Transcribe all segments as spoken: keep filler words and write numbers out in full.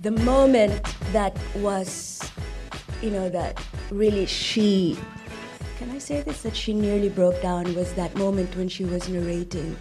the moment that was, you know, that really she, can I say this, that she nearly broke down was that moment when she was narrating,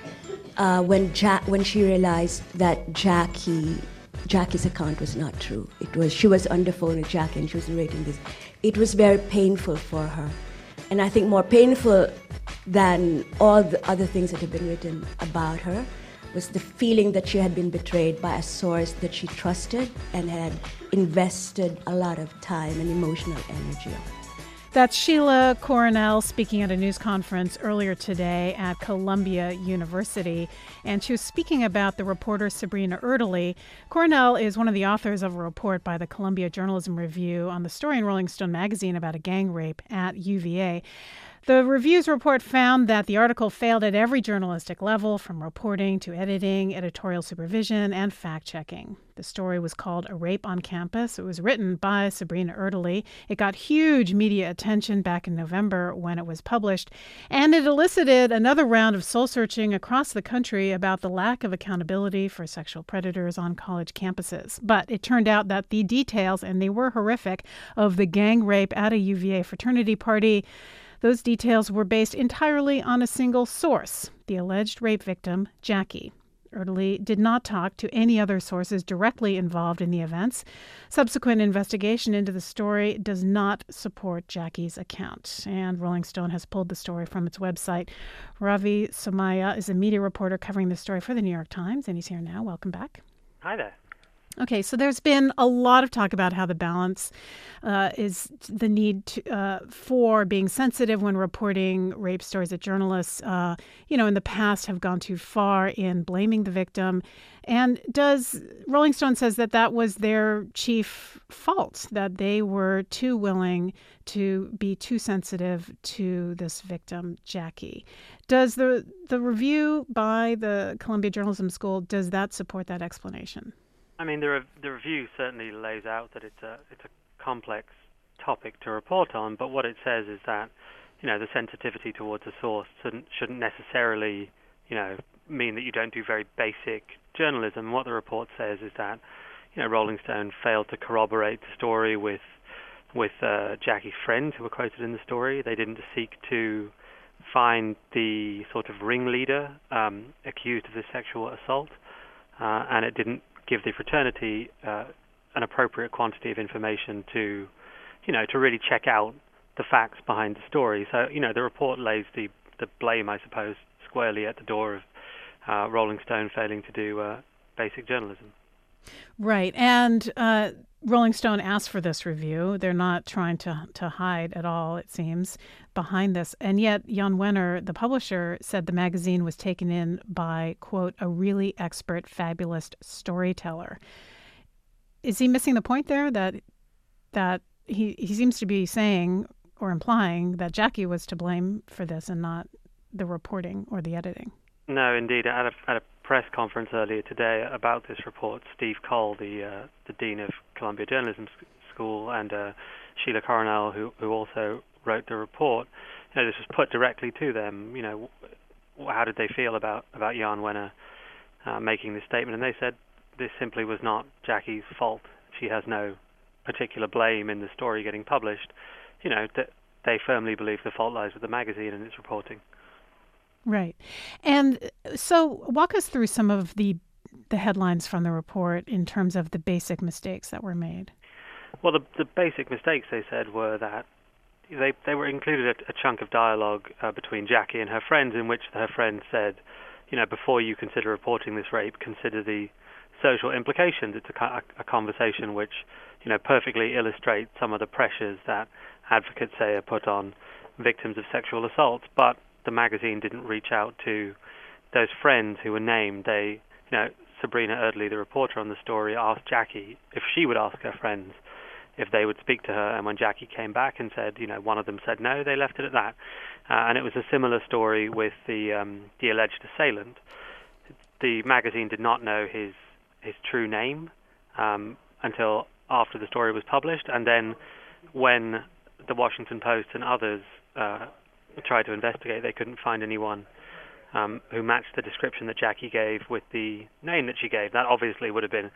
uh, when ja- when she realized that Jackie, Jackie's account was not true. It was, she was on the phone with Jackie and she was narrating this. It was very painful for her. And I think more painful than all the other things that have been written about her was the feeling that she had been betrayed by a source that she trusted and had invested a lot of time and emotional energy on. That's Sheila Coronel speaking at a news conference earlier today at Columbia University, and she was speaking about the reporter Sabrina Erdely. Coronel is one of the authors of a report by the Columbia Journalism Review on the story in Rolling Stone magazine about a gang rape at U V A. The review's report found that the article failed at every journalistic level, from reporting to editing, editorial supervision, and fact-checking. The story was called A Rape on Campus. It was written by Sabrina Erdely. It got huge media attention back in November when it was published, and it elicited another round of soul-searching across the country about the lack of accountability for sexual predators on college campuses. But it turned out that the details, and they were horrific, of the gang rape at a U V A fraternity party, those details were based entirely on a single source, the alleged rape victim, Jackie. Erdely did not talk to any other sources directly involved in the events. Subsequent investigation into the story does not support Jackie's account, and Rolling Stone has pulled the story from its website. Ravi Somaya is a media reporter covering the story for the New York Times, and he's here now. Welcome back. Hi there. Okay, so there's been a lot of talk about how the balance uh, is the need to, uh, for being sensitive when reporting rape stories, that journalists, uh, you know, in the past have gone too far in blaming the victim. And does Rolling Stone says that that was their chief fault, that they were too willing to be too sensitive to this victim, Jackie. Does the the review by the Columbia Journalism School, does that support that explanation? I mean, the, re- the review certainly lays out that it's a it's a complex topic to report on, but what it says is that, you know, the sensitivity towards a source shouldn't, shouldn't necessarily, you know, mean that you don't do very basic journalism. What the report says is that, you know, Rolling Stone failed to corroborate the story with with uh, Jackie's friends who were quoted in the story. They didn't seek to find the sort of ringleader um, accused of this sexual assault, uh, and it didn't give the fraternity uh, an appropriate quantity of information to, you know, to really check out the facts behind the story. So, you know, the report lays the, the blame, I suppose, squarely at the door of uh, Rolling Stone failing to do uh, basic journalism. Right. And uh, Rolling Stone asked for this review. They're not trying to, to hide at all, it seems, behind this. And yet Jan Wenner, the publisher, said the magazine was taken in by, quote, a really expert, fabulous storyteller. Is he missing the point there, that that he, he seems to be saying or implying that Jackie was to blame for this and not the reporting or the editing? No, indeed. At a, at a press conference earlier today about this report, Steve Cole, the uh, the dean of Columbia Journalism School, and uh, Sheila Coronel, who who also wrote the report, you know, this was put directly to them. You know, how did they feel about about Jan Wenner uh, making this statement? And they said this simply was not Jackie's fault. She has no particular blame in the story getting published. You know, that they firmly believe the fault lies with the magazine and its reporting. Right. And so walk us through some of the the headlines from the report in terms of the basic mistakes that were made. Well, the, the basic mistakes, they said, were that they they were included a, a chunk of dialogue uh, between Jackie and her friends in which her friend said, you know, before you consider reporting this rape, consider the social implications. It's a, a conversation which, you know, perfectly illustrates some of the pressures that advocates say are put on victims of sexual assault. But the magazine didn't reach out to those friends who were named. They, you know, Sabrina Erdely, the reporter on the story, asked Jackie if she would ask her friends if they would speak to her, and when Jackie came back and said, you know, one of them said no, they left it at that. Uh, and it was a similar story with the um, the alleged assailant. The magazine did not know his his true name um, until after the story was published, and then when the Washington Post and others uh, tried to investigate, they couldn't find anyone um, who matched the description that Jackie gave with the name that she gave. That obviously would have been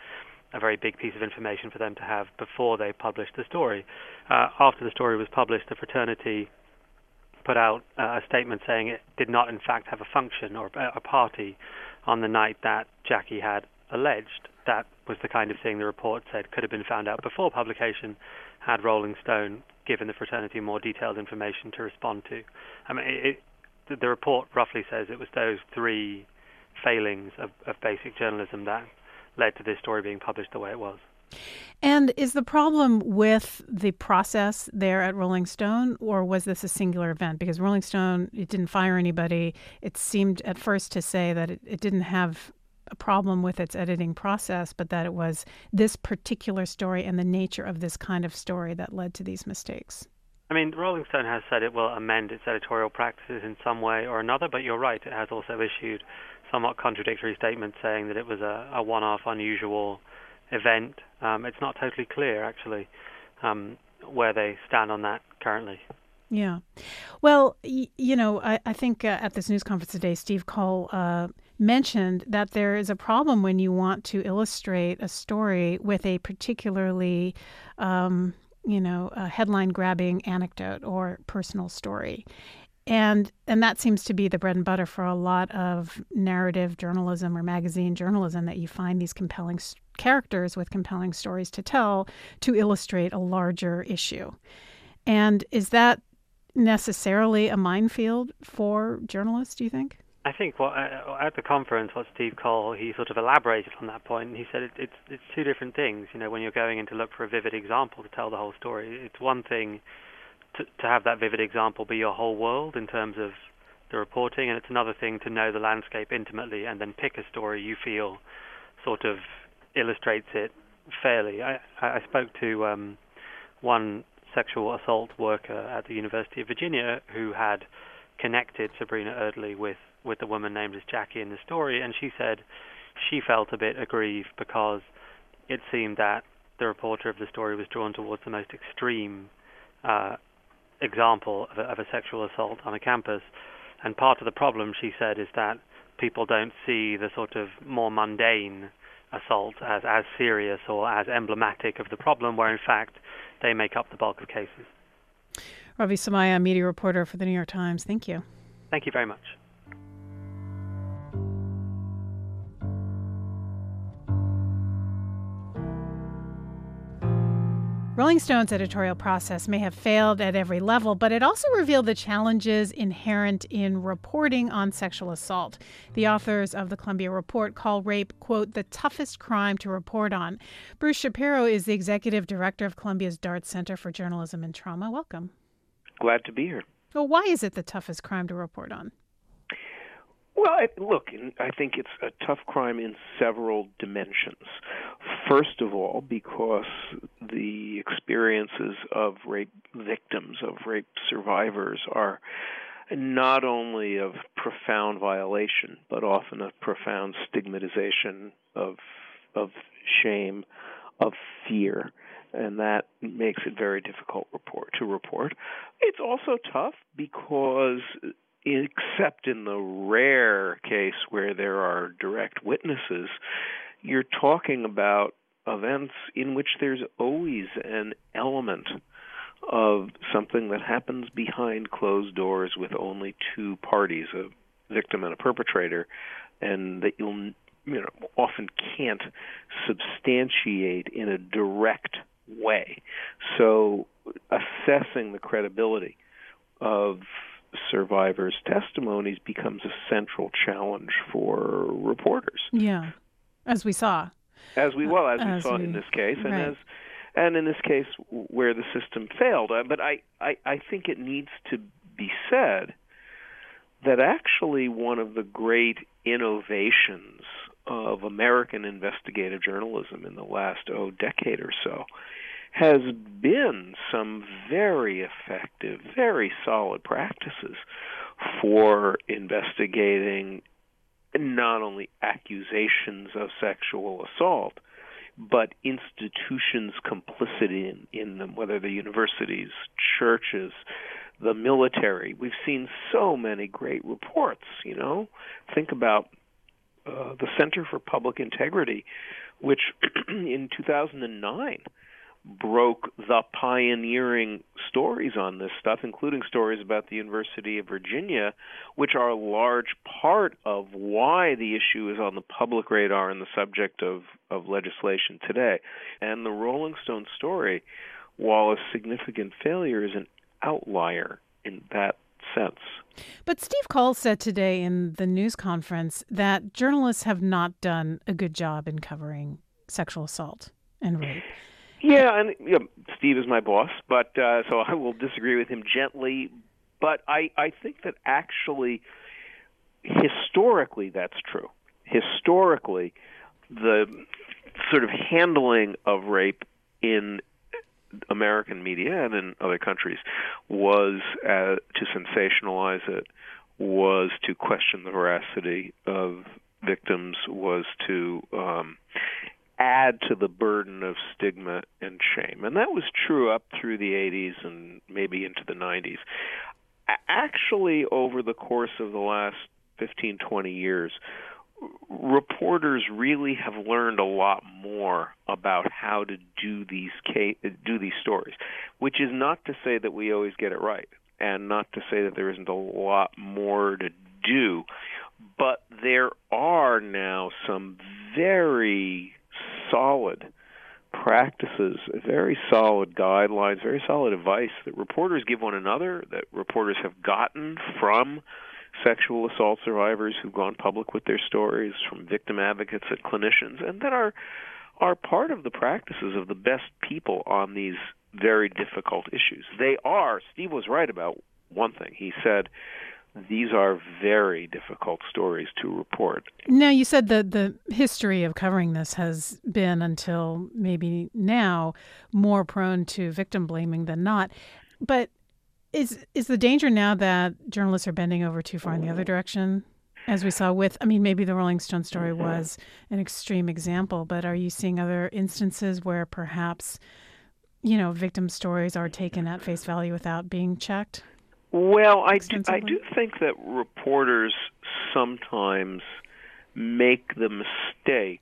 a very big piece of information for them to have before they published the story. Uh, after the story was published, the fraternity put out uh, a statement saying it did not, in fact, have a function or a party on the night that Jackie had alleged. That was the kind of thing the report said could have been found out before publication had Rolling Stone given the fraternity more detailed information to respond to. I mean, it, it, the report roughly says it was those three failings of, of basic journalism that led to this story being published the way it was. And is the problem with the process there at Rolling Stone, or was this a singular event? Because Rolling Stone, it didn't fire anybody. It seemed at first to say that it, it didn't have a problem with its editing process, but that it was this particular story and the nature of this kind of story that led to these mistakes. I mean, Rolling Stone has said it will amend its editorial practices in some way or another, but you're right, it has also issued somewhat contradictory statements saying that it was a, a one-off, unusual event. Um, it's not totally clear, actually, um, where they stand on that currently. Yeah. Well, y- you know, I, I think uh, at this news conference today, Steve Coll uh, mentioned that there is a problem when you want to illustrate a story with a particularly, um, you know, a headline-grabbing anecdote or personal story. And and that seems to be the bread and butter for a lot of narrative journalism or magazine journalism, that you find these compelling s- characters with compelling stories to tell to illustrate a larger issue. And is that necessarily a minefield for journalists, do you think? I think what, uh, at the conference, what Steve Coll, he sort of elaborated on that point, and he said it, it's it's two different things. You know, when you're going in to look for a vivid example to tell the whole story, it's one thing to, to have that vivid example be your whole world in terms of the reporting, and it's another thing to know the landscape intimately and then pick a story you feel sort of illustrates it fairly. I, I spoke to um, one sexual assault worker at the University of Virginia who had connected Sabrina Erdely with, with a woman named as Jackie in the story, and she said she felt a bit aggrieved because it seemed that the reporter of the story was drawn towards the most extreme uh, example of a, of a sexual assault on a campus. And part of the problem, she said, is that people don't see the sort of more mundane assault as, as serious or as emblematic of the problem, where in fact they make up the bulk of cases. Ravi Somaya, media reporter for the New York Times. Thank you. Thank you very much. Rolling Stone's editorial process may have failed at every level, but it also revealed the challenges inherent in reporting on sexual assault. The authors of the Columbia Report call rape, quote, the toughest crime to report on. Bruce Shapiro is the executive director of Columbia's Dart Center for Journalism and Trauma. Welcome. Glad to be here. Well, why is it the toughest crime to report on? Well, I, look, I think it's a tough crime in several dimensions. First of all, because the experiences of rape victims, of rape survivors, are not only of profound violation, but often of profound stigmatization, of of shame, of fear. And that makes it very difficult report, to report. It's also tough because, except in the rare case where there are direct witnesses, you're talking about events in which there's always an element of something that happens behind closed doors with only two parties, a victim and a perpetrator, and that you'll you know often can't substantiate in a direct way. So assessing the credibility of survivors' testimonies becomes a central challenge for reporters. Yeah, as we saw. As we well as, as we saw we, in this case, and right. as and in this case where the system failed. Uh, but I, I, I think it needs to be said that actually one of the great innovations of American investigative journalism in the last oh decade or so has been some very effective, very solid practices for investigating not only accusations of sexual assault, but institutions complicit in, in them, whether the universities, churches, the military. We've seen so many great reports, you know. Think about uh, the Center for Public Integrity which in two thousand nine broke the pioneering stories on this stuff, including stories about the University of Virginia, which are a large part of why the issue is on the public radar and the subject of, of legislation today. And the Rolling Stone story, while a significant failure, is an outlier in that sense. But Steve Coll said today in the news conference that journalists have not done a good job in covering sexual assault and rape. Yeah, and you know, Steve is my boss, but uh, so I will disagree with him gently. But I, I think that actually, historically, that's true. Historically, the sort of handling of rape in American media and in other countries was uh, to sensationalize it, was to question the veracity of victims, was to um, add to the burden of stigma and shame. And that was true up through the eighties and maybe into the nineties. Actually, over the course of the last fifteen, twenty years, reporters really have learned a lot more about how to do these case, do these stories, which is not to say that we always get it right, and not to say that there isn't a lot more to do. But there are now some very solid practices, very solid guidelines, very solid advice that reporters give one another, that reporters have gotten from sexual assault survivors who've gone public with their stories, from victim advocates and clinicians, and that are are part of the practices of the best people on these very difficult issues. They are, Steve was right about one thing. He said, these are very difficult stories to report. Now, you said that the history of covering this has been, until maybe now, more prone to victim blaming than not. But is is the danger now that journalists are bending over too far in the other direction? As we saw with, I mean, maybe the Rolling Stone story was an extreme example, but are you seeing other instances where perhaps, you know, victim stories are taken at face value without being checked? Well, I do, I do think that reporters sometimes make the mistake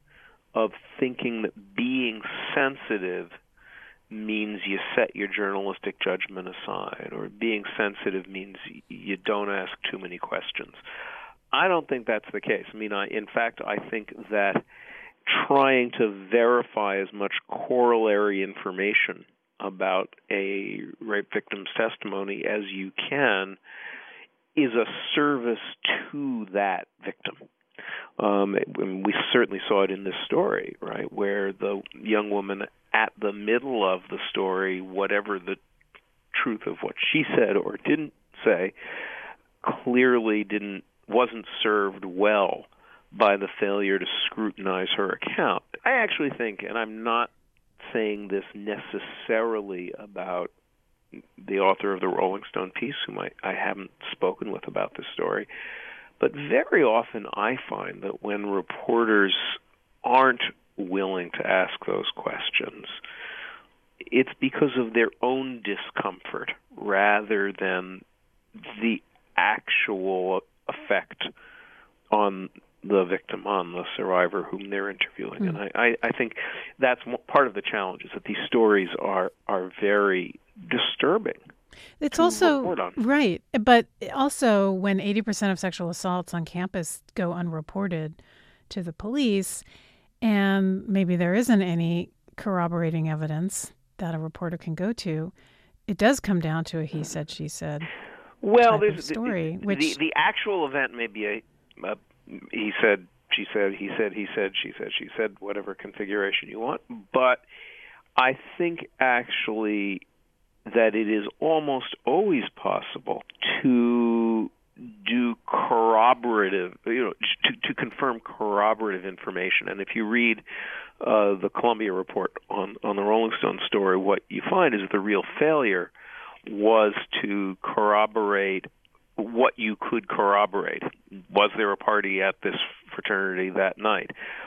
of thinking that being sensitive means you set your journalistic judgment aside, or being sensitive means you don't ask too many questions. I don't think that's the case. I mean, I, in fact, I think that trying to verify as much corollary information about a rape victim's testimony as you can is a service to that victim. Um, and we certainly saw it in this story, right, where the young woman at the middle of the story, whatever the truth of what she said or didn't say, clearly didn't wasn't served well by the failure to scrutinize her account. I actually think, and I'm not saying this necessarily about the author of the Rolling Stone piece, whom I, I haven't spoken with about this story, but very often I find that when reporters aren't willing to ask those questions, it's because of their own discomfort rather than the actual effect on the victim, on the survivor whom they're interviewing. Mm. And I, I, I think that's part of the challenge, is that these stories are, are very disturbing. It's also, right, but also when eighty percent of sexual assaults on campus go unreported to the police, and maybe there isn't any corroborating evidence that a reporter can go to, it does come down to a he said, she said well, type of story. The, which the, the actual event may be a, a he said, she said, he said, he said, she said, she said, whatever configuration you want. But I think actually that it is almost always possible to do corroborative, you know, to, to confirm corroborative information. And if you read uh, the Columbia report on, on the Rolling Stone story, what you find is that the real failure was to corroborate what you could corroborate. Was there a party at this fraternity that night?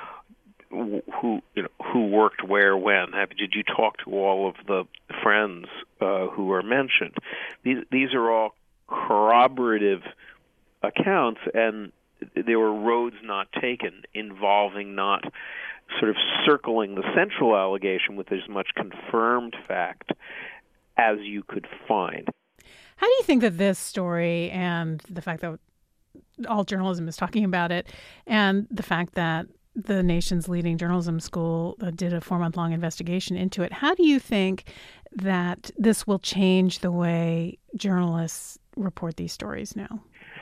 Who you know who worked where when? Did you talk to all of the friends uh, who were mentioned? These these are all corroborative accounts, and there were roads not taken involving not sort of circling the central allegation with as much confirmed fact as you could find. How do you think that this story and the fact that all journalism is talking about it and the fact that the nation's leading journalism school uh, did a four-month-long investigation into it, how do you think that this will change the way journalists report these stories now?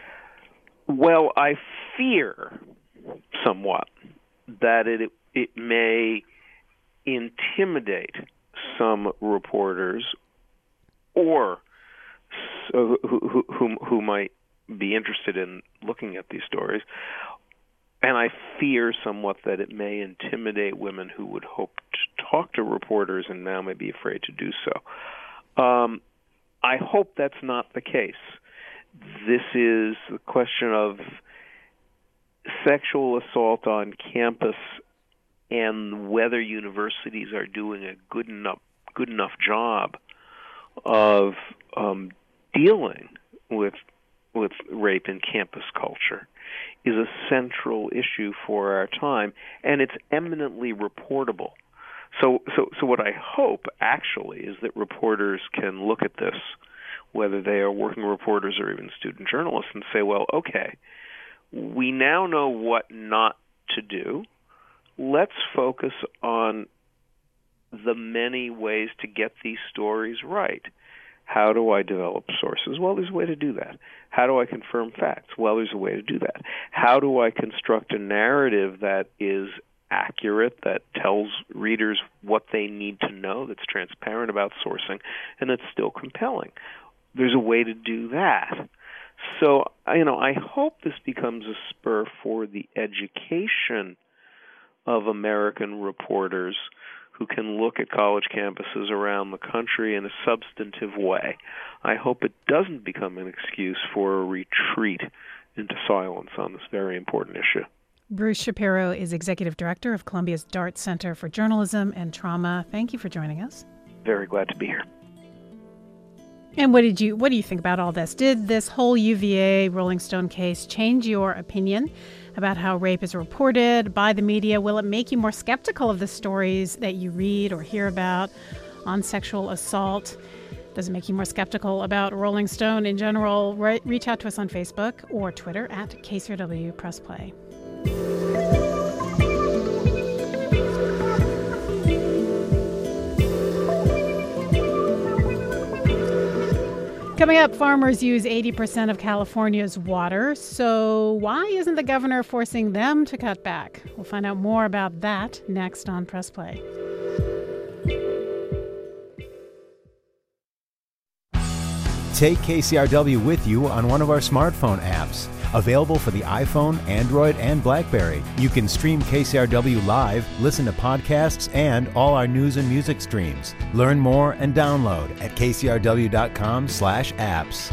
Well, I fear somewhat that it it may intimidate some reporters or so who, who, who might be interested in looking at these stories. And I fear somewhat that it may intimidate women who would hope to talk to reporters and now may be afraid to do so. Um, I hope that's not the case. This is a question of sexual assault on campus and whether universities are doing a good enough good enough job of um, dealing with with rape in campus culture is a central issue for our time, and it's eminently reportable. So, so, so what I hope actually is that reporters can look at this, whether they are working reporters or even student journalists, and say, well, okay, we now know what not to do. Let's focus on the many ways to get these stories right. How do I develop sources? Well, there's a way to do that. How do I confirm facts? Well, there's a way to do that. How do I construct a narrative that is accurate, that tells readers what they need to know, that's transparent about sourcing, and that's still compelling? There's a way to do that. So, you know, I hope this becomes a spur for the education of American reporters who can look at college campuses around the country in a substantive way. I hope it doesn't become an excuse for a retreat into silence on this very important issue. Bruce Shapiro is Executive Director of Columbia's Dart Center for Journalism and Trauma. Thank you for joining us. Very glad to be here. And what did you what do you think about all this? Did this whole U V A Rolling Stone case change your opinion about how rape is reported by the media? Will it make you more skeptical of the stories that you read or hear about on sexual assault? Does it make you more skeptical about Rolling Stone in general? Re- reach out to us on Facebook or Twitter at K C R W Press Play. Coming up, farmers use eighty percent of California's water, so why isn't the governor forcing them to cut back? We'll find out more about that next on Press Play. Take K C R W with you on one of our smartphone apps. Available for the iPhone, Android, and BlackBerry. You can stream K C R W live, listen to podcasts, and all our news and music streams. Learn more and download at kcrw.com slash apps.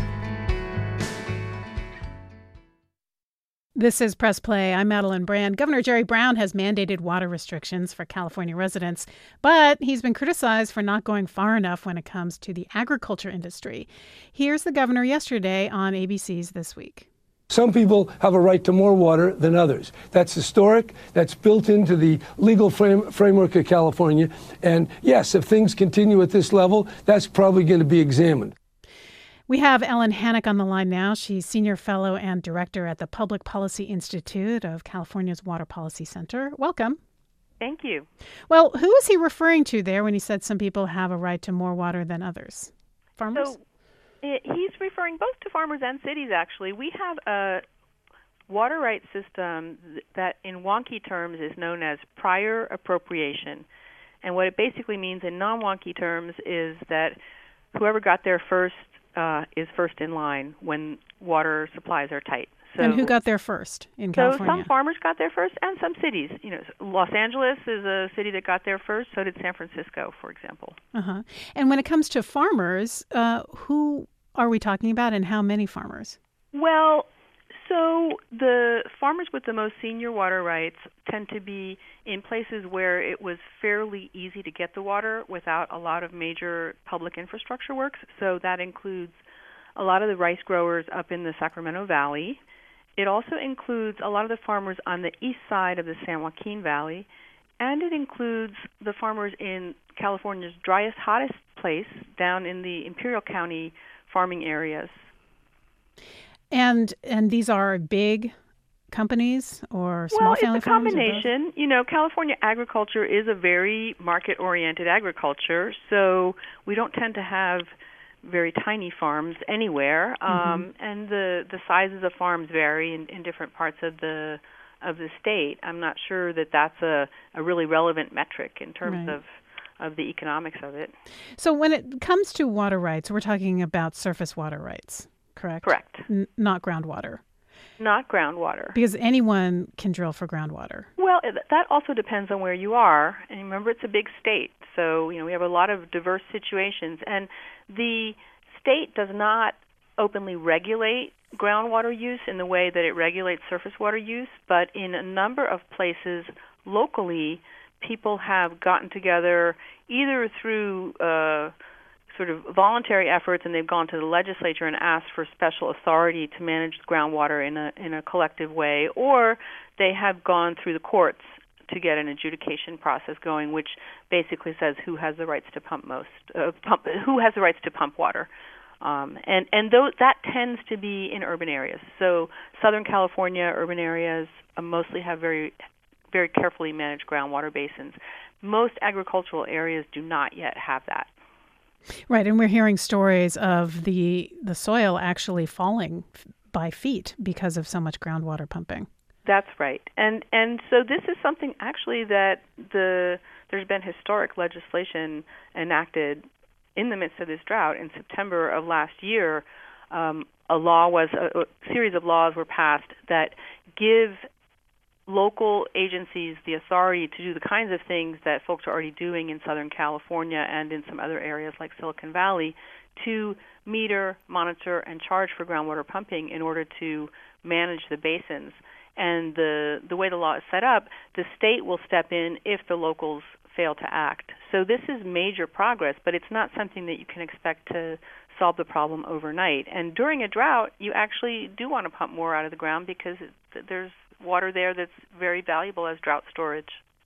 This is Press Play. I'm Madeline Brand. Governor Jerry Brown has mandated water restrictions for California residents, but he's been criticized for not going far enough when it comes to the agriculture industry. Here's the governor yesterday on A B C's This Week. Some people have a right to more water than others. That's historic. That's built into the legal frame, framework of California. And yes, if things continue at this level, that's probably going to be examined. We have Ellen Hannock on the line now. She's Senior Fellow and Director at the Public Policy Institute of California's Water Policy Center. Welcome. Thank you. Well, who is he referring to there when he said some people have a right to more water than others? Farmers? So, he's referring both to farmers and cities, actually. We have a water rights system that in wonky terms is known as prior appropriation. And what it basically means in non-wonky terms is that whoever got there first uh, is first in line when water supplies are tight. So, and who got there first in so California? Some farmers got there first, and some cities. You know, Los Angeles is a city that got there first. So did San Francisco, for example. Uh-huh. And when it comes to farmers, uh, who are we talking about, and how many farmers? Well, so the farmers with the most senior water rights tend to be in places where it was fairly easy to get the water without a lot of major public infrastructure works. So that includes a lot of the rice growers up in the Sacramento Valley. It also includes a lot of the farmers on the east side of the San Joaquin Valley and it includes the farmers in California's driest, hottest place down in the Imperial County farming areas. And and these are big companies or small well, family it's a farms? combination. You know, California agriculture is a very market-oriented agriculture, so we don't tend to have very tiny farms anywhere, um, mm-hmm. and the, the sizes of farms vary in, in different parts of the of the state. I'm not sure that that's a, a really relevant metric in terms right. of of the economics of it. So when it comes to water rights, we're talking about surface water rights, correct? Correct. N- not groundwater. Not groundwater. Because anyone can drill for groundwater. Well, that also depends on where you are. And remember, it's a big state. So, you know, we have a lot of diverse situations. And the state does not openly regulate groundwater use in the way that it regulates surface water use. But in a number of places locally, people have gotten together either through uh, sort of voluntary efforts, and they've gone to the legislature and asked for special authority to manage groundwater in a in a collective way, or they have gone through the courts to get an adjudication process going, which basically says who has the rights to pump most, uh, pump, who has the rights to pump water, um, and and th- that tends to be in urban areas. So Southern California urban areas uh, mostly have very very carefully managed groundwater basins. Most agricultural areas do not yet have that. Right, and we're hearing stories of the the soil actually falling f- by feet because of so much groundwater pumping. That's right. And and so this is something actually that the there's been historic legislation enacted in the midst of this drought. In September of last year, um, a law was a, a series of laws were passed that give local agencies the authority to do the kinds of things that folks are already doing in Southern California and in some other areas like Silicon Valley to meter, monitor, and charge for groundwater pumping in order to manage the basins. And the the way the law is set up, the state will step in if the locals fail to act. So this is major progress, but it's not something that you can expect to solve the problem overnight. And during a drought, you actually do want to pump more out of the ground because it, there's water there that's very valuable as drought storage.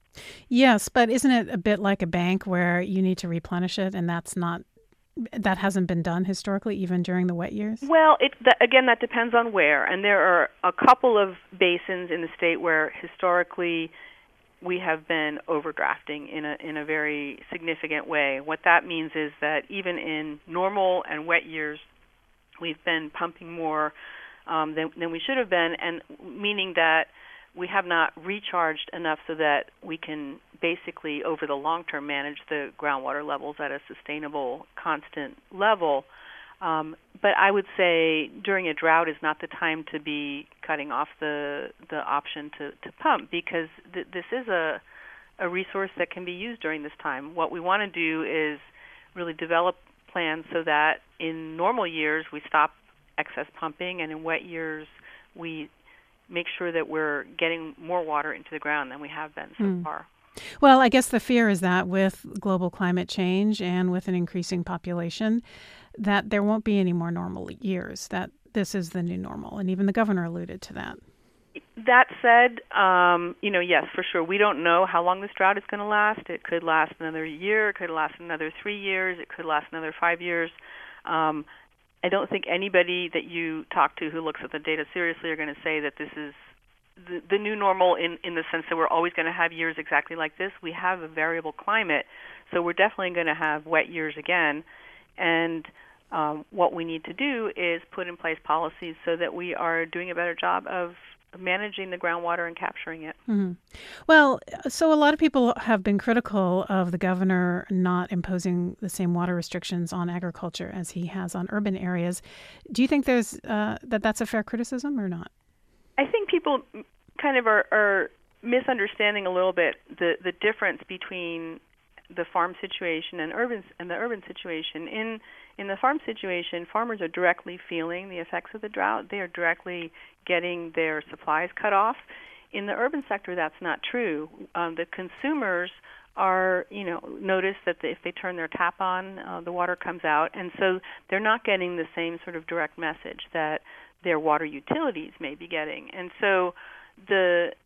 Yes, but isn't it a bit like a bank where you need to replenish it, and that's not that hasn't been done historically, even during the wet years? Well, it that, again, that depends on where, and there are a couple of basins in the state where historically we have been overdrafting in a in a very significant way. What that means is that even in normal and wet years, we've been pumping more Um, than, than we should have been, and meaning that we have not recharged enough so that we can basically, over the long term, manage the groundwater levels at a sustainable, constant level. Um, but I would say during a drought is not the time to be cutting off the the option to, to pump, because th- this is a a resource that can be used during this time. What we want to do is really develop plans so that in normal years we stop excess pumping, and in wet years we make sure that we're getting more water into the ground than we have been so mm. far. Well, I guess the fear is that with global climate change and with an increasing population, that there won't be any more normal years, that this is the new normal, and even the governor alluded to that. That said, um, you know, yes, for sure, we don't know how long this drought is going to last. It could last another year, it could last another three years, it could last another five years. Um, I don't think anybody that you talk to who looks at the data seriously are going to say that this is the, the new normal in, in the sense that we're always going to have years exactly like this. We have a variable climate, so we're definitely going to have wet years again. And um, what we need to do is put in place policies so that we are doing a better job of managing the groundwater and capturing it. Mm-hmm. Well, so a lot of people have been critical of the governor not imposing the same water restrictions on agriculture as he has on urban areas. Do you think there's uh, that that's a fair criticism or not? I think people kind of are, are misunderstanding a little bit the, the difference between the farm situation and urban and the urban situation. In in the farm situation, farmers are directly feeling the effects of the drought. They are directly getting their supplies cut off. In the urban sector, that's not true. Um, the consumers are, you know, notice that the, if they turn their tap on, uh, the water comes out, and so they're not getting the same sort of direct message that their water utilities may be getting. And so the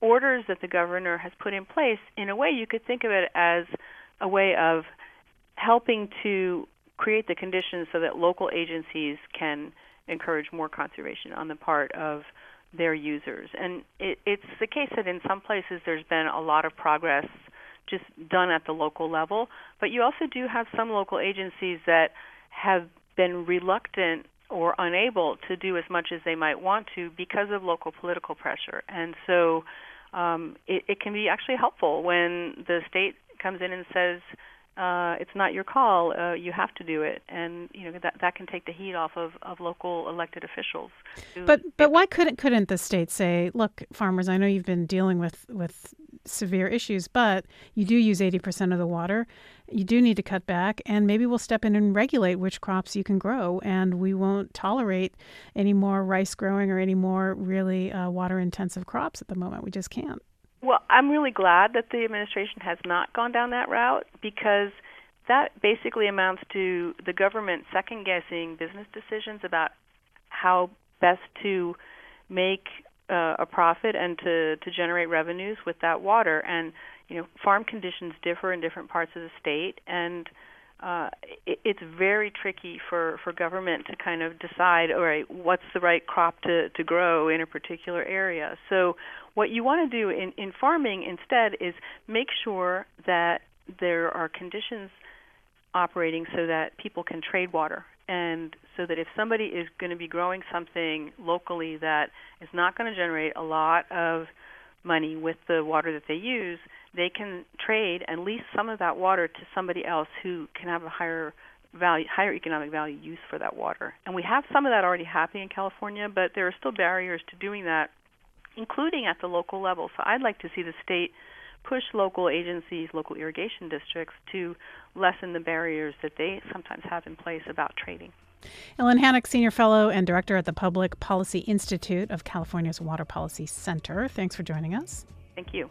orders that the governor has put in place, in a way you could think of it as a way of helping to create the conditions so that local agencies can encourage more conservation on the part of their users. And it, it's the case that in some places there's been a lot of progress just done at the local level, but you also do have some local agencies that have been reluctant or unable to do as much as they might want to because of local political pressure. And so um, it, it can be actually helpful when the state comes in and says, uh, it's not your call, uh, you have to do it. And you know that that can take the heat off of, of local elected officials. But but why couldn't couldn't the state say, look, farmers, I know you've been dealing with, with severe issues, but you do use eighty percent of the water. You do need to cut back, and maybe we'll step in and regulate which crops you can grow, and we won't tolerate any more rice growing or any more really uh, water-intensive crops at the moment. We just can't. Well, I'm really glad that the administration has not gone down that route, because that basically amounts to the government second-guessing business decisions about how best to make uh, a profit and to, to generate revenues with that water. And, you know, farm conditions differ in different parts of the state, and uh, it, it's very tricky for, for government to kind of decide, all right, what's the right crop to, to grow in a particular area. So what you want to do in, in farming instead is make sure that there are conditions operating so that people can trade water, and so that if somebody is going to be growing something locally that is not going to generate a lot of money with the water that they use, they can trade and lease some of that water to somebody else who can have a higher value, higher economic value use for that water. And we have some of that already happening in California, but there are still barriers to doing that, including at the local level. So I'd like to see the state push local agencies, local irrigation districts, to lessen the barriers that they sometimes have in place about trading. Ellen Hannock, Senior Fellow and Director at the Public Policy Institute of California's Water Policy Center. Thanks for joining us. Thank you.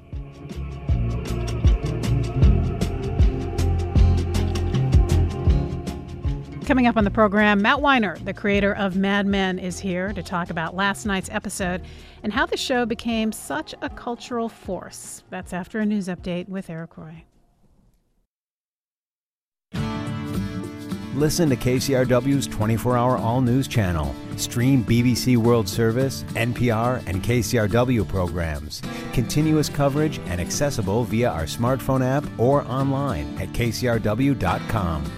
Coming up on the program, Matt Weiner, the creator of Mad Men, is here to talk about last night's episode and how the show became such a cultural force. That's after a news update with Eric Roy. Listen to K C R W's twenty-four hour all-news channel. Stream B B C World Service, N P R, and K C R W programs. Continuous coverage and accessible via our smartphone app or online at K C R W dot com.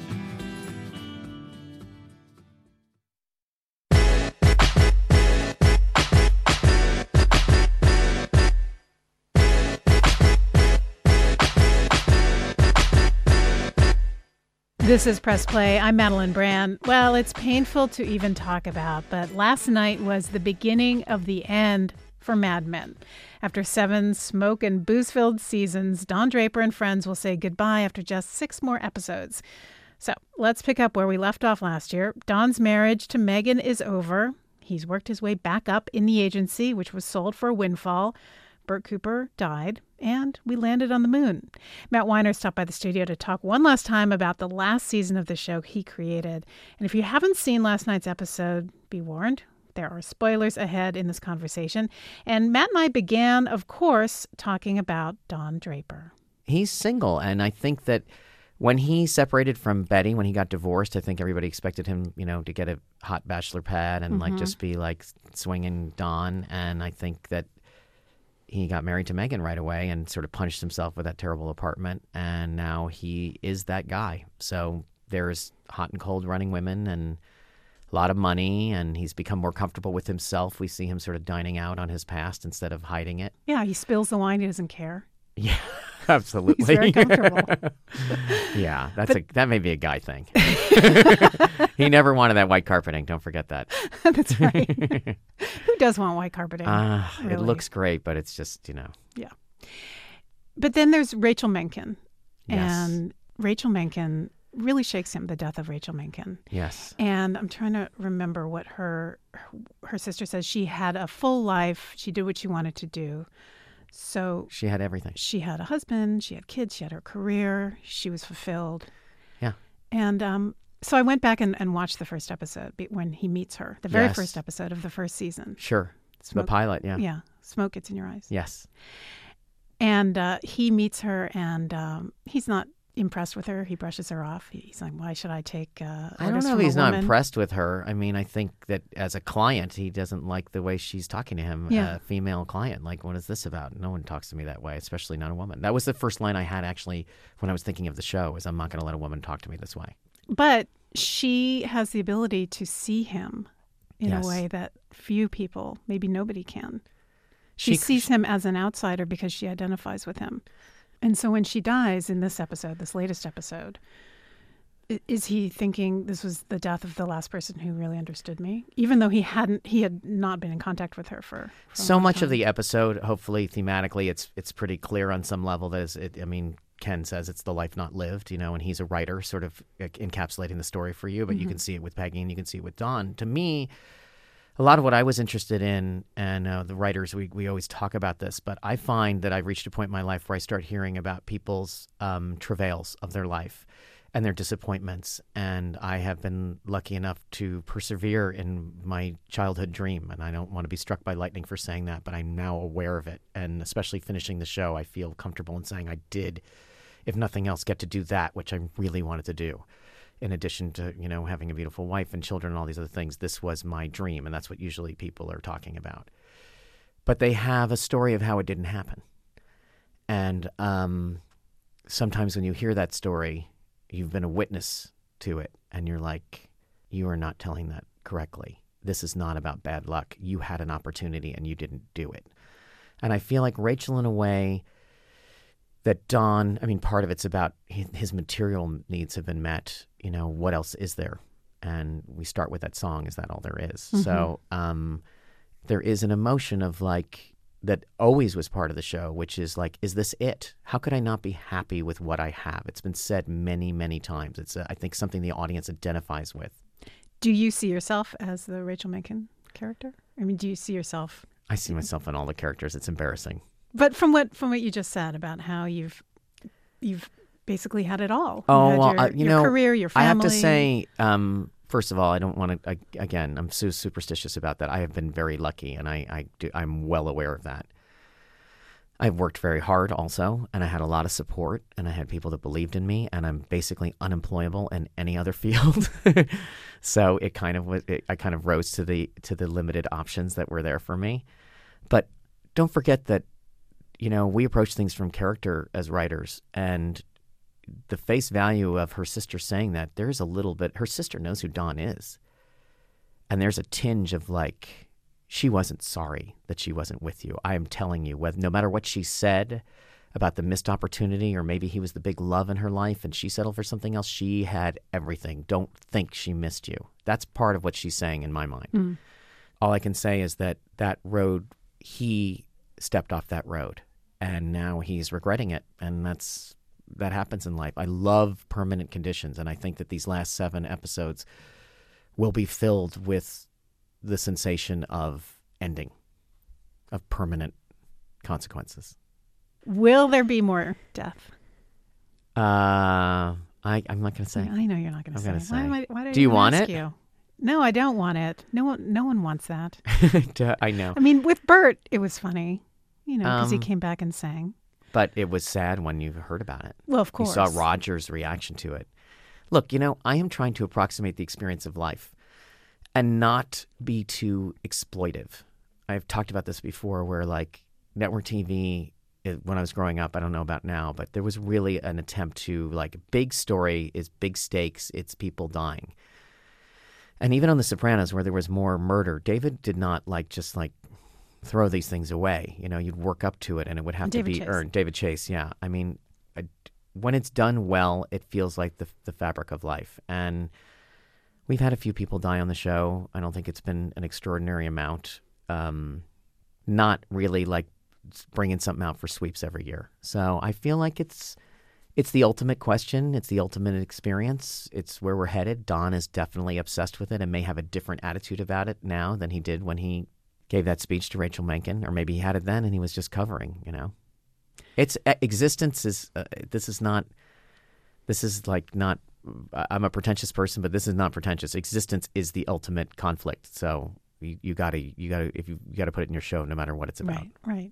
This is Press Play. I'm Madeline Brand. Well, it's painful to even talk about, but last night was the beginning of the end for Mad Men. After seven smoke and booze-filled seasons, Don Draper and friends will say goodbye after just six more episodes. So let's pick up where we left off last year. Don's marriage to Megan is over. He's worked his way back up in the agency, which was sold for a windfall. Bert Cooper died, and we landed on the moon. Matt Weiner stopped by the studio to talk one last time about the last season of the show he created. And if you haven't seen last night's episode, be warned, there are spoilers ahead in this conversation. And Matt and I began, of course, talking about Don Draper. He's single, and I think that when he separated from Betty, when he got divorced, I think everybody expected him, you know, to get a hot bachelor pad and, mm-hmm. like, just be, like, swinging Don. And I think that he got married to Megan right away and sort of punished himself with that terrible apartment. And now he is that guy. So there's hot and cold running women and a lot of money, and he's become more comfortable with himself. We see him sort of dining out on his past instead of hiding it. Yeah, he spills the wine. He doesn't care. Yeah, absolutely. He's very comfortable. Yeah, that's but, a that may be a guy thing. He never wanted that white carpeting. Don't forget that. That's right. Who does want white carpeting? Uh, really? It looks great, but it's just, you know. Yeah. But then there's Rachel Menken. Yes. And Rachel Menken really shakes him, the death of Rachel Menken. Yes. And I'm trying to remember what her her sister says. She had a full life. She did what she wanted to do. So she had everything. She had a husband, she had kids, she had her career, she was fulfilled. Yeah. And um, so I went back and, and watched the first episode when he meets her, the very yes. first episode of the first season. Sure. It's the pilot, yeah. Yeah. Smoke gets in your eyes. Yes. And uh, he meets her, and um, he's not impressed with her. He brushes her off. He's like, why should I take uh, I don't know if he's not impressed with her. I mean, I think that as a client, he doesn't like the way she's talking to him, yeah. a female client. Like, what is this about? No one talks to me that way, especially not a woman. That was the first line I had, actually, when I was thinking of the show, is I'm not going to let a woman talk to me this way. But she has the ability to see him in Yes. a way that few people, maybe nobody can. She, She- sees him as an outsider because she identifies with him. And so when she dies in this episode, this latest episode, i- is he thinking this was the death of the last person who really understood me? Even though he hadn't, he had not been in contact with her for, for a So long much time. of the episode, hopefully thematically, it's it's pretty clear on some level that is, it, I mean, Ken says it's the life not lived, you know, and he's a writer sort of encapsulating the story for you, but Mm-hmm. you can see it with Peggy and you can see it with Dawn. To me, a lot of what I was interested in, and uh, the writers, we, we always talk about this, but I find that I've reached a point in my life where I start hearing about people's um, travails of their life and their disappointments. And I have been lucky enough to persevere in my childhood dream. And I don't want to be struck by lightning for saying that, but I'm now aware of it. And especially finishing the show, I feel comfortable in saying I did, if nothing else, get to do that, which I really wanted to do. In addition to, you know, having a beautiful wife and children and all these other things, this was my dream. And that's what usually people are talking about. But they have a story of how it didn't happen. And um, sometimes when you hear that story, you've been a witness to it. And you're like, you are not telling that correctly. This is not about bad luck. You had an opportunity and you didn't do it. And I feel like Rachel, in a way, that Don, I mean, part of it's about his material needs have been met. You know, what else is there? And we start with that song, Is That All There Is? Mm-hmm. So um, there is an emotion of like, that always was part of the show, which is like, is this it? How could I not be happy with what I have? It's been said many, many times. It's, uh, I think, something the audience identifies with. Do you see yourself as the Rachel Menken character? I mean, do you see yourself? I see myself in all the characters. It's embarrassing. But from what from what you just said about how you've you've basically had it all. Oh, you had well, your, uh, you your know, career, your family. I have to say, um, first of all, I don't want to. Again, I'm so superstitious about that. I have been very lucky, and I, I do, I'm well aware of that. I've worked very hard, also, and I had a lot of support, and I had people that believed in me, and I'm basically unemployable in any other field. So it kind of was. It, I kind of rose to the to the limited options that were there for me. But don't forget that, you know, we approach things from character as writers, and the face value of her sister saying that, there's a little bit, her sister knows who Dawn is. And there's a tinge of like, she wasn't sorry that she wasn't with you. I am telling you, whether, no matter what she said about the missed opportunity, or maybe he was the big love in her life and she settled for something else, she had everything. Don't think she missed you. That's part of what she's saying in my mind. Mm. All I can say is that that road, he stepped off that road, and now he's regretting it, and that's that happens in life. I love permanent conditions, and I think that these last seven episodes will be filled with the sensation of ending, of permanent consequences. Will there be more death? Uh, I, I'm not going to say. I know you're not going to I'm say. gonna Why say. am I, why did Do you I even want ask it? You? No, I don't want it. No one, no one wants that. I know. I mean, with Bert, it was funny, you know, because he Um, came back and sang. But it was sad when you heard about it. Well, of course. You saw Roger's reaction to it. Look, you know, I am trying to approximate the experience of life and not be too exploitive. I've talked about this before where, like, network T V, it, when I was growing up, I don't know about now, but there was really an attempt to, like, big story is big stakes. It's people dying. And even on The Sopranos, where there was more murder, David did not, like, just, like, throw these things away. You know, you'd work up to it, and it would have David to be Chase. earned. David Chase, yeah. I mean, I, when it's done well, it feels like the the fabric of life. And we've had a few people die on the show. I don't think it's been an extraordinary amount. Um, not really like bringing something out for sweeps every year. So I feel like it's it's the ultimate question. It's the ultimate experience. It's where we're headed. Don is definitely obsessed with it and may have a different attitude about it now than he did when he gave that speech to Rachel Menken, or maybe he had it then and he was just covering, you know. It's existence is, uh, this is not, this is like not, I'm a pretentious person, but this is not pretentious. Existence is the ultimate conflict. So you, you gotta you gotta if you, you gotta put it in your show, no matter what it's about. Right, right.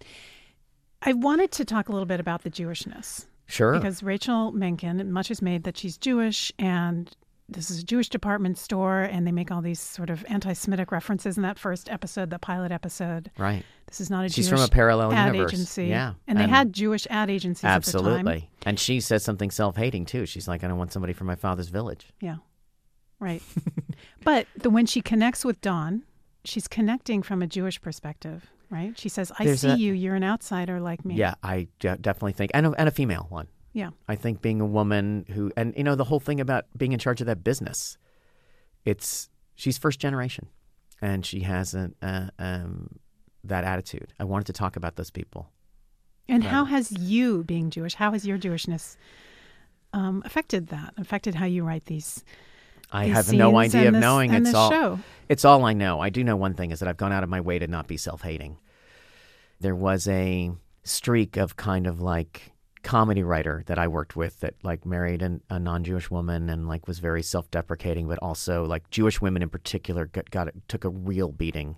I wanted to talk a little bit about the Jewishness. Sure. Because Rachel Menken, much is made that she's Jewish, and this is a Jewish department store, and they make all these sort of anti-Semitic references in that first episode, the pilot episode. Right. This is not a She's Jewish from a parallel ad universe. agency. Yeah. And they And- had Jewish ad agencies at the time. Absolutely. And she says something self-hating, too. She's like, I don't want somebody from my father's village. Yeah, right. But the, when she connects with Dawn, she's connecting from a Jewish perspective, right? She says, I There's see a- you. You're an outsider like me. Yeah, I de- definitely think, and a, and a female one. Yeah. I think being a woman who, and you know, the whole thing about being in charge of that business, it's, she's first generation, and she has an, uh, um, that attitude. I wanted to talk about those people. And Right. how has you, being Jewish, how has your Jewishness um, affected that, affected how you write these I these have no scenes idea and of this- knowing. and It's this all, show? it's all I know. I do know one thing is that I've gone out of my way to not be self-hating. There was a streak of kind of like comedy writer that I worked with that like married an, a non-Jewish woman and like was very self-deprecating, but also like Jewish women in particular got, got took a real beating.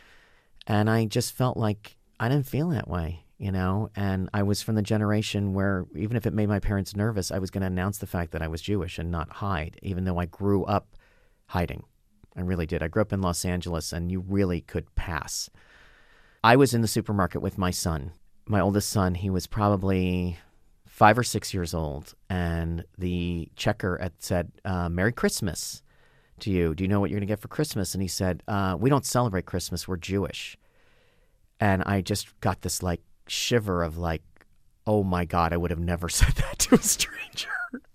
And I just felt like I didn't feel that way, you know, and I was from the generation where even if it made my parents nervous, I was going to announce the fact that I was Jewish and not hide, even though I grew up hiding. I really did. I grew up in Los Angeles, and you really could pass. I was in the supermarket with my son, my oldest son. He was probably five or six years old, and the checker had said, uh, Merry Christmas to you. Do you know what you're going to get for Christmas? And he said, uh, we don't celebrate Christmas. We're Jewish. And I just got this like shiver of like, oh my God, I would have never said that to a stranger.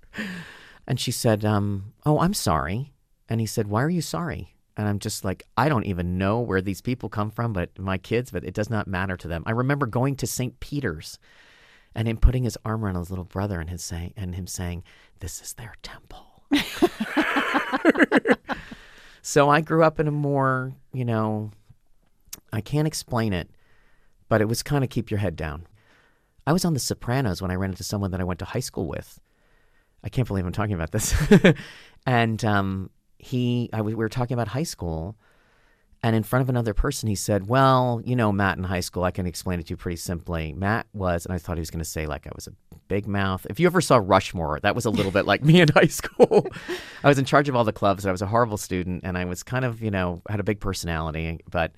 And she said, um, oh, I'm sorry. And he said, why are you sorry? And I'm just like, I don't even know where these people come from, but my kids, but it does not matter to them. I remember going to Saint Peter's and him putting his arm around his little brother and his saying, and him saying, this is their temple. So I grew up in a more, you know, I can't explain it, but it was kind of keep your head down. I was on The Sopranos when I ran into someone that I went to high school with. I can't believe I'm talking about this. And um, he, I was, we were talking about high school, and in front of another person, he said, well, you know, Matt in high school, I can explain it to you pretty simply. Matt was, and I thought he was going to say like I was a big mouth. If you ever saw Rushmore, that was a little bit like me in high school. I was in charge of all the clubs. I was a horrible student, and I was kind of, you know, had a big personality. But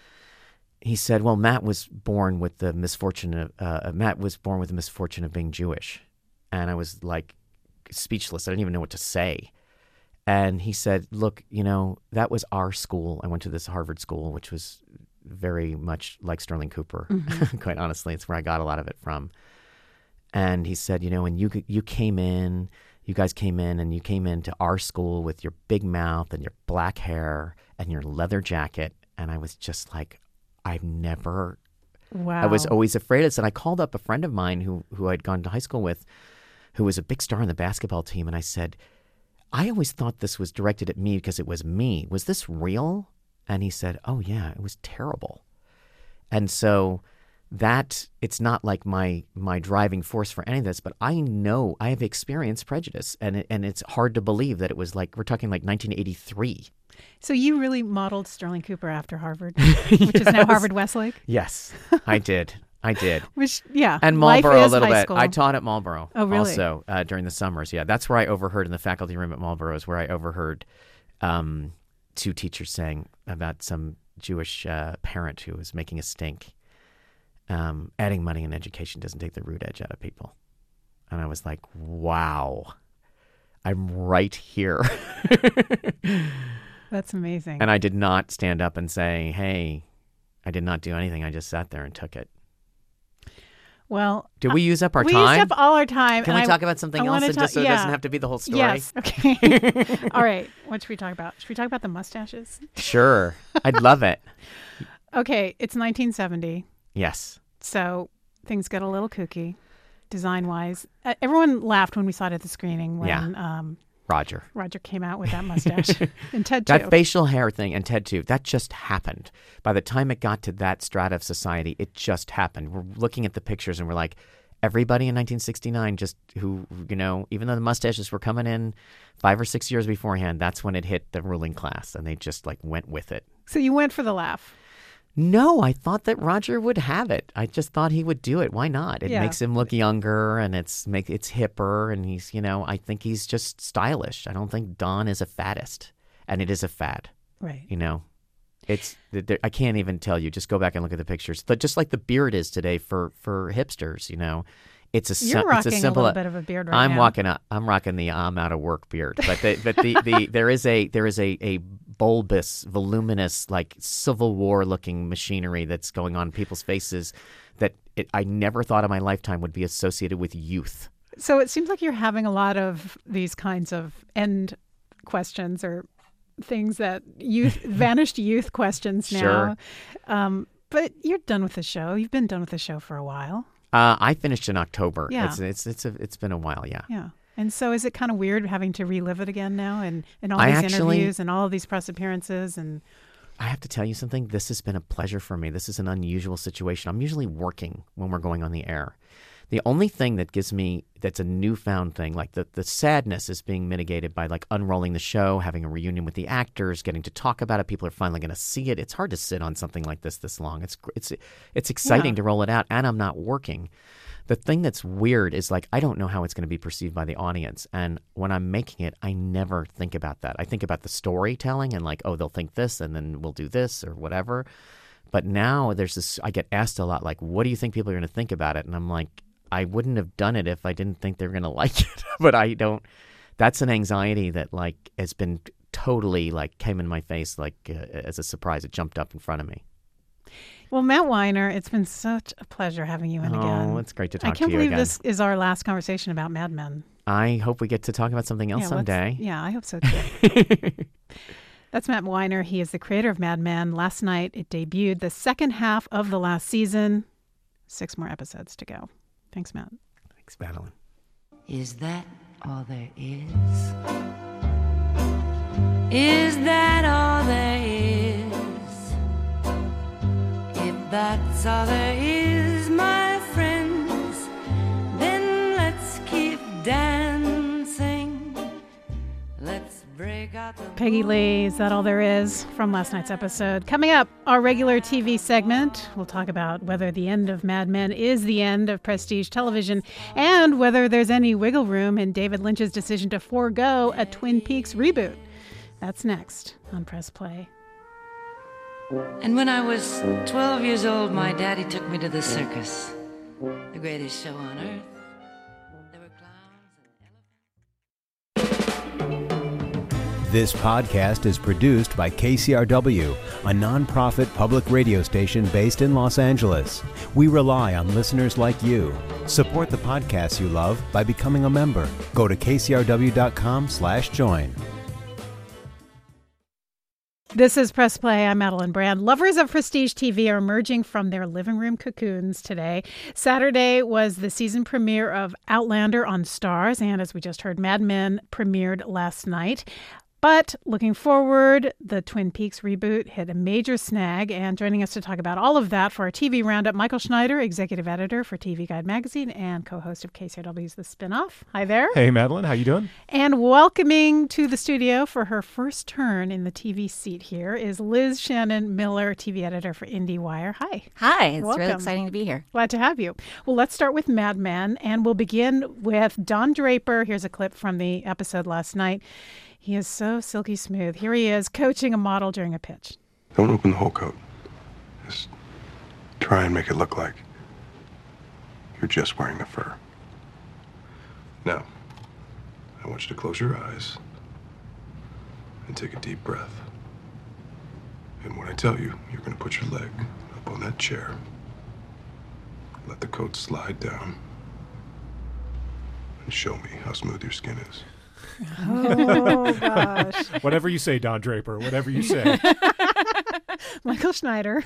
he said, well, Matt was born with the misfortune of, uh, Matt was born with the misfortune of being Jewish. And I was like speechless. I didn't even know what to say. And he said, look, you know, that was our school. I went to this Harvard school, which was very much like Sterling Cooper. Mm-hmm. Quite honestly, it's where I got a lot of it from. And he said, you know, and you you came in, you guys came in, and you came into our school with your big mouth and your black hair and your leather jacket. And I was just like, I've never, Wow. I was always afraid of this. And I called up a friend of mine who, who I'd gone to high school with, who was a big star on the basketball team. And I said, I always thought this was directed at me because it was me. Was this real? And he said, oh, yeah, it was terrible. And so that, it's not like my my driving force for any of this, but I know I have experienced prejudice. And it, and it's hard to believe that it was like, we're talking like nineteen eighty-three. So you really modeled Sterling Cooper after Harvard, which yes. is now Harvard Westlake? Yes, I did. I did. Which, yeah. And Marlboro a little bit. School. I taught at Marlboro. Oh, really? Also uh, during the summers. Yeah, that's where I overheard in the faculty room at Marlboro is where I overheard um, two teachers saying about some Jewish uh, parent who was making a stink. Um, adding money in education doesn't take the root edge out of people. And I was like, wow, I'm right here. That's amazing. And I did not stand up and say, hey, I did not do anything. I just sat there and took it. Well, did we use up our we time? We used up all our time. Can and we I, talk about something I else ta- just so yeah. it doesn't have to be the whole story? Yes. Okay. All right. What should we talk about? Should we talk about the mustaches? Sure. I'd love it. Okay. It's nineteen seventy. Yes. So things get a little kooky, design-wise. Uh, everyone laughed when we saw it at the screening when yeah. um, Roger. Roger came out with that mustache. And Ted, too. That facial hair thing, and Ted, too, that just happened. By the time it got to that strata of society, it just happened. We're looking at the pictures, and we're like, everybody in nineteen sixty-nine just who, you know, even though the mustaches were coming in five or six years beforehand, that's when it hit the ruling class, and they just like went with it. So you went for the laugh. No, I thought that Roger would have it. I just thought he would do it. Why not? It Yeah. makes him look younger, and it's make it's hipper, and he's, you know, I think he's just stylish. I don't think Don is a faddist, and it is a fad. Right. You know, it's there, I can't even tell you. Just go back and look at the pictures. But just like the beard is today for for hipsters, you know, it's a You're it's rocking a a simple. little bit of a beard right I'm now. walking a, I'm rocking the I'm out of work beard. But the, but the, the there is a there is a a bulbous, voluminous, like Civil War looking machinery that's going on in people's faces that it, I never thought in my lifetime would be associated with youth. So it seems like you're having a lot of these kinds of end questions or things that youth, vanished youth questions now. Sure. Um, but you're done with the show. You've been done with the show for a while. Uh, I finished in October. Yeah. It's it's it's, a, it's been a while, yeah. Yeah. And so is it kind of weird having to relive it again now and, and all I these actually- interviews and all of these press appearances and I have to tell you something. This has been a pleasure for me. This is an unusual situation. I'm usually working when we're going on the air. The only thing that gives me, that's a newfound thing, like the, the sadness is being mitigated by like unrolling the show, having a reunion with the actors, getting to talk about it. People are finally going to see it. It's hard to sit on something like this this long. It's it's it's exciting Yeah. to roll it out, and I'm not working. The thing that's weird is like I don't know how it's going to be perceived by the audience. And when I'm making it, I never think about that. I think about the storytelling and like, oh, they'll think this and then we'll do this or whatever. But now there's this, I get asked a lot, like, what do you think people are going to think about it? And I'm like, I wouldn't have done it if I didn't think they were going to like it. But I don't, that's an anxiety that like has been totally like came in my face like uh, as a surprise. It jumped up in front of me. Well, Matt Weiner, it's been such a pleasure having you in again. Oh, it's great to talk I can't to you believe again. this is our last conversation about Mad Men. I hope we get to talk about something else Yeah, let's- someday. Yeah, I hope so too. That's Matt Weiner. He is the creator of Mad Men. Last night it debuted the second half of the last season. Six more episodes to go. Thanks, Matt. Thanks, Madeline. Is that all there is? Is that all there is? If that's all there is, my friends, then let's keep dancing. Let's break out the Peggy Lee, is that all there is from last night's episode? Coming up, our regular T V segment. We'll talk about whether the end of Mad Men is the end of prestige television and whether there's any wiggle room in David Lynch's decision to forego a Twin Peaks reboot. That's next on Press Play. And when I was twelve years old, my daddy took me to the circus, the greatest show on earth. There were clowns and elephants. This podcast is produced by K C R W, a nonprofit public radio station based in Los Angeles. We rely on listeners like you. Support the podcasts you love by becoming a member. Go to k c r w dot com slash join. This is Press Play. I'm Madeline Brand. Lovers of prestige T V are emerging from their living room cocoons today. Saturday was the season premiere of Outlander on Starz, and as we just heard, Mad Men premiered last night. But looking forward, the Twin Peaks reboot hit a major snag. And joining us to talk about all of that for our T V Roundup, Michael Schneider, executive editor for T V Guide magazine and co-host of K C R W's The Spinoff. Hi there. Hey, Madeline. How you doing? And welcoming to the studio for her first turn in the T V seat here is Liz Shannon Miller, T V editor for IndieWire. Hi. Hi, it's Welcome. really exciting to be here. Glad to have you. Well, let's start with Mad Men, and we'll begin with Don Draper. Here's a clip from the episode last night. He is so silky smooth. Here he is coaching a model during a pitch. Don't open the whole coat. Just try and make it look like you're just wearing the fur. Now, I want you to close your eyes and take a deep breath. And when I tell you, you're going to put your leg up on that chair, let the coat slide down, and show me how smooth your skin is. Oh, gosh. Whatever you say, Don Draper. Whatever you say. Michael Schneider.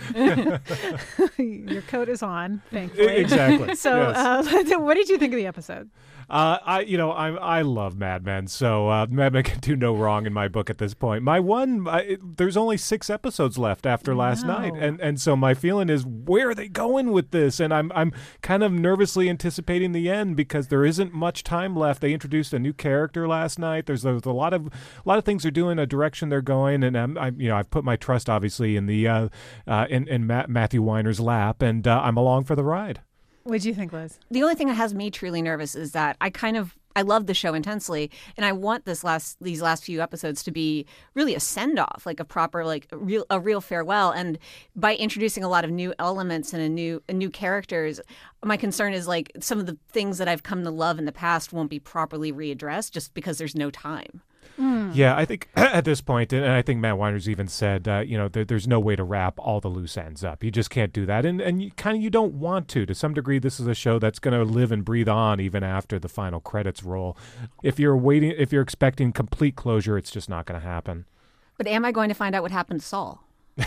Your coat is on, thankfully. Exactly. So, yes. uh, what did you think of the episode? Uh, I, you know, I I love Mad Men, so uh, Mad Men can do no wrong in my book at this point. My one, I, it, there's only six episodes left after last Wow. night, and and so my feeling is, where are they going with this? And I'm I'm kind of nervously anticipating the end because there isn't much time left. They introduced a new character last night. There's, there's a lot of a lot of things they're doing, a direction they're going, and I'm, I'm you know I've put my trust obviously in the uh, uh, in in Ma- Matthew Weiner's lap, and uh, I'm along for the ride. What do you think, Liz? The only thing that has me truly nervous is that I kind of I love the show intensely, and I want this last these last few episodes to be really a send off, like a proper like a real a real farewell. And by introducing a lot of new elements and a new a new characters, my concern is like some of the things that I've come to love in the past won't be properly readdressed just because there's no time. Mm. Yeah, I think at this point, and I think Matt Weiner's even said, uh, you know, there, there's no way to wrap all the loose ends up. You just can't do that, and and you, kind of you don't want to. To some degree, this is a show that's going to live and breathe on even after the final credits roll. If you're waiting, if you're expecting complete closure, it's just not going to happen. But am I going to find out what happened to Saul?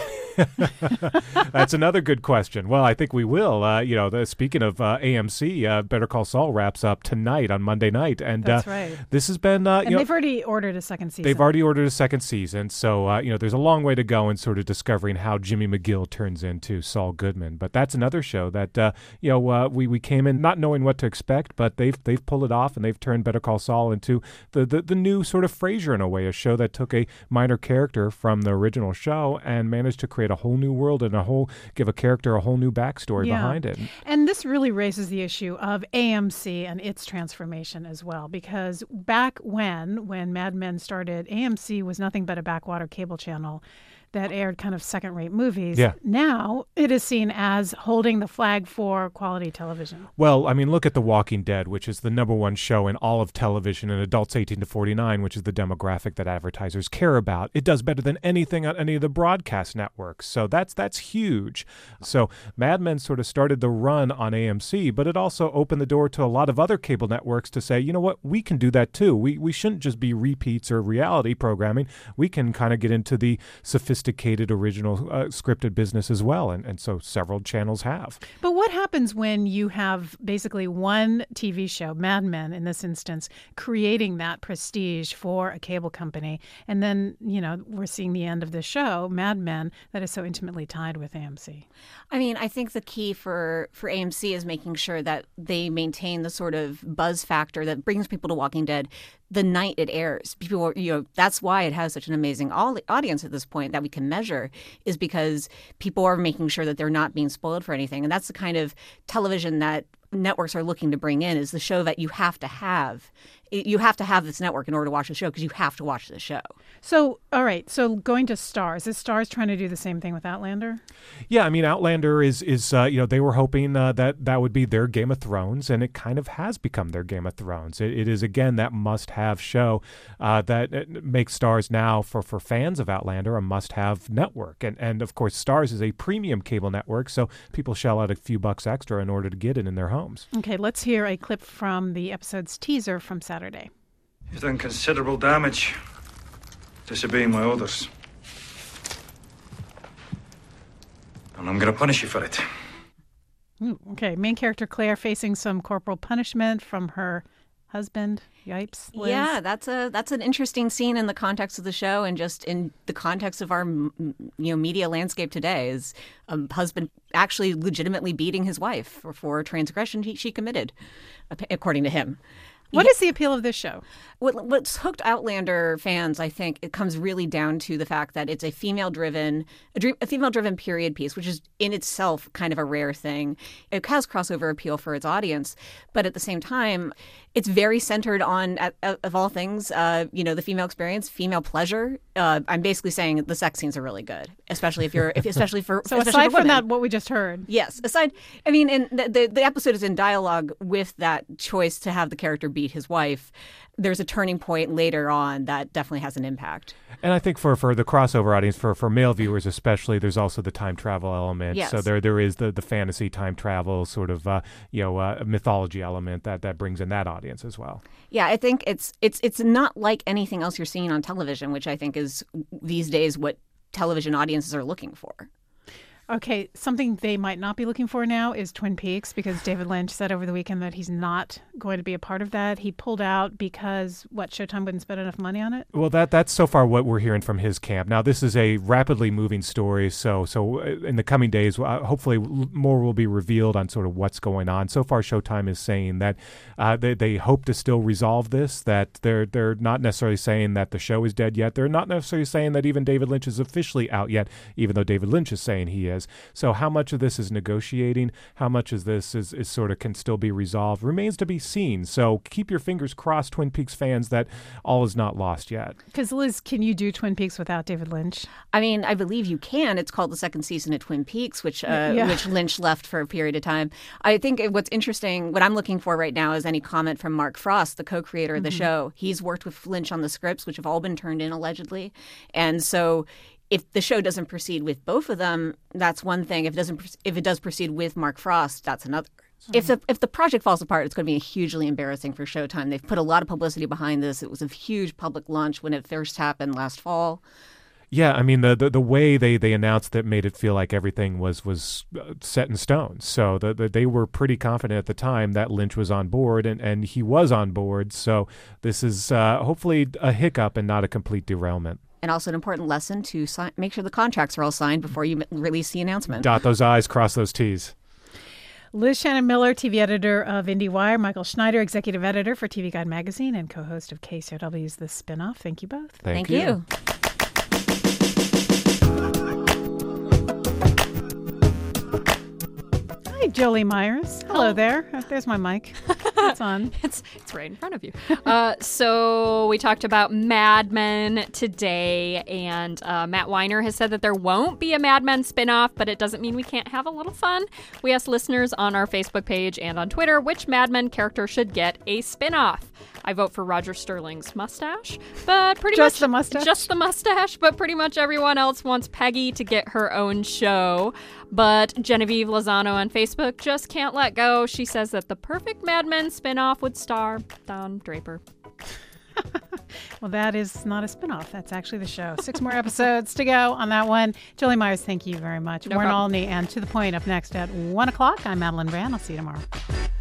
That's another good question. Well, I think we will. Uh, you know, the, speaking of uh, A M C, uh, Better Call Saul wraps up tonight on Monday night, and That's uh, right. This has been. Uh, And you they've know, already ordered a second season. They've already ordered a second season, so uh, you know there's a long way to go in sort of discovering how Jimmy McGill turns into Saul Goodman. But that's another show that uh, you know uh, we we came in not knowing what to expect, but they've they've pulled it off, and they've turned Better Call Saul into the the, the new sort of Frasier in a way, a show that took a minor character from the original show and managed to create a whole new world and a whole give a character a whole new backstory Yeah. behind it. And this really raises the issue of A M C and its transformation as well, because back when, when Mad Men started, A M C was nothing but a backwater cable channel that aired kind of second-rate movies. Yeah. Now it is seen as holding the flag for quality television. Well, I mean, look at The Walking Dead, which is the number one show in all of television in adults eighteen to forty-nine, which is the demographic that advertisers care about. It does better than anything on any of the broadcast networks. So that's that's huge. So Mad Men sort of started the run on A M C, but it also opened the door to a lot of other cable networks to say, you know what, we can do that too. We we shouldn't just be repeats or reality programming. We can kind of get into the sophisticated sophisticated original uh, scripted business as well, and, and so several channels have. But what happens when you have basically one T V show, Mad Men in this instance, creating that prestige for a cable company, and then, you know, we're seeing the end of the show, Mad Men, that is so intimately tied with A M C? I mean, I think the key for, for A M C is making sure that they maintain the sort of buzz factor that brings people to Walking Dead the night it airs. People, are, you know, that's why it has such an amazing audience at this point that we can measure, is because people are making sure that they're not being spoiled for anything. And that's the kind of television that networks are looking to bring in, is the show that you have to have. You have to have this network in order to watch the show, because you have to watch the show. So, all right. So going to Starz, is Starz trying to do the same thing with Outlander? Yeah, I mean, Outlander is, is uh, you know, they were hoping uh, that that would be their Game of Thrones, and it kind of has become their Game of Thrones. It, it is, again, that must-have show uh, that makes Starz now, for, for fans of Outlander, a must-have network. And, and, of course, Starz is a premium cable network, so people shell out a few bucks extra in order to get it in their homes. Okay, let's hear a clip from the episode's teaser from Saturday. You've done considerable damage, disobeying my orders. And I'm going to punish you for it. Ooh, okay, main character Claire facing some corporal punishment from her husband. Yipes, Liz. Yeah, that's a that's an interesting scene in the context of the show, and just in the context of our you know media landscape today. Is a husband actually legitimately beating his wife for, for a transgression he, she committed, according to him. What is the appeal of this show? What, what's hooked Outlander fans, I think, it comes really down to the fact that it's a female-driven, a, dream, a female-driven period piece, which is in itself kind of a rare thing. It has crossover appeal for its audience, but at the same time, it's very centered on, of all things, uh, you know, the female experience, female pleasure. Uh, I'm basically saying the sex scenes are really good, especially if you're, if, especially for so especially aside for from women. that, what we just heard. Yes, aside, I mean, and the, the the episode is in dialogue with that choice to have the character beat his wife. There's a turning point later on that definitely has an impact. And I think for, for the crossover audience, for, for male viewers especially, there's also the time travel element. Yes. So there there is the, the fantasy time travel sort of uh, you know uh, mythology element that, that brings in that audience as well. Yeah, I think it's it's it's not like anything else you're seeing on television, which I think is these days what television audiences are looking for. Okay, something they might not be looking for now is Twin Peaks, because David Lynch said over the weekend that he's not going to be a part of that. He pulled out because, what, Showtime wouldn't spend enough money on it? Well, that that's so far what we're hearing from his camp. Now, this is a rapidly moving story, so so in the coming days, uh, hopefully more will be revealed on sort of what's going on. So far, Showtime is saying that uh, they, they hope to still resolve this, that they're, they're not necessarily saying that the show is dead yet. They're not necessarily saying that even David Lynch is officially out yet, even though David Lynch is saying he is. So how much of this is negotiating, how much of this is, is sort of can still be resolved, remains to be seen. So keep your fingers crossed, Twin Peaks fans, that all is not lost yet. Because, Liz, can you do Twin Peaks without David Lynch? I mean, I believe you can. It's called the second season of Twin Peaks, which uh, yeah. which Lynch left for a period of time. I think what's interesting, what I'm looking for right now is any comment from Mark Frost, the co-creator of the Mm-hmm. show. He's worked with Lynch on the scripts, which have all been turned in allegedly. And so if the show doesn't proceed with both of them, that's one thing. If it doesn't, if it does proceed with Mark Frost, that's another. Mm-hmm. If the if the project falls apart, it's going to be hugely embarrassing for Showtime. They've put a lot of publicity behind this. It was a huge public launch when it first happened last fall. Yeah, I mean, the, the the way they, they announced it made it feel like everything was was set in stone. So the, the, they were pretty confident at the time that Lynch was on board, and, and he was on board. So this is uh, hopefully a hiccup and not a complete derailment. And also an important lesson to si- make sure the contracts are all signed before you m- release the announcement. Dot those I's, cross those T's. Liz Shannon Miller, T V editor of IndieWire, Michael Schneider, executive editor for T V Guide magazine and co-host of K C R W's The Spinoff. Thank you both. Thank, Thank you. you. Hi, Jolie Myers. Hello Oh. there. Uh, There's my mic. It's on. it's it's right in front of you. Uh, so we talked about Mad Men today, and uh, Matt Weiner has said that there won't be a Mad Men spinoff, but it doesn't mean we can't have a little fun. We asked listeners on our Facebook page and on Twitter which Mad Men character should get a spinoff. I vote for Roger Sterling's mustache, but pretty Just much the mustache? Just the mustache, but pretty much everyone else wants Peggy to get her own show. But Genevieve Lozano on Facebook just can't let go. She says that the perfect Mad Men spinoff would star Don Draper. Well, that is not a spinoff. That's actually the show. Six more episodes to go on that one. Jolie Myers, thank you very much. No Warren problem. Olney and To the Point up next at one o'clock. I'm Madeline Brand. I'll see you tomorrow.